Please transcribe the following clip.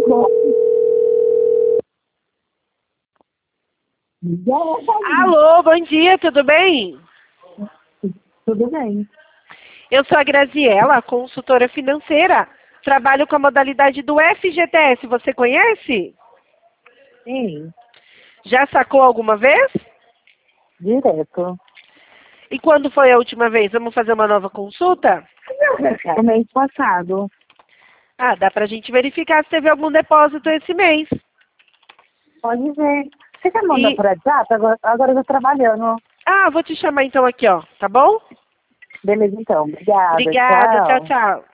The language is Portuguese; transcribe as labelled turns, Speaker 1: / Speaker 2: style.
Speaker 1: Alô, bom dia, tudo bem?
Speaker 2: Tudo bem.
Speaker 1: Eu sou a Graziela, consultora financeira. Trabalho com a modalidade do FGTS, você conhece?
Speaker 2: Sim,
Speaker 1: Já sacou alguma vez?
Speaker 2: direto.
Speaker 1: E quando foi a última vez? Vamos fazer uma nova consulta?
Speaker 2: O mês passado.
Speaker 1: Ah, dá pra gente verificar se teve algum depósito esse mês.
Speaker 2: Pode ver. Você quer mandar
Speaker 1: E...
Speaker 2: por WhatsApp? Agora eu tô trabalhando.
Speaker 1: Ah, vou te chamar então aqui, ó, tá bom?
Speaker 2: Beleza, então. Obrigada.
Speaker 1: Obrigada, tchau,
Speaker 2: Tchau.
Speaker 1: tchau.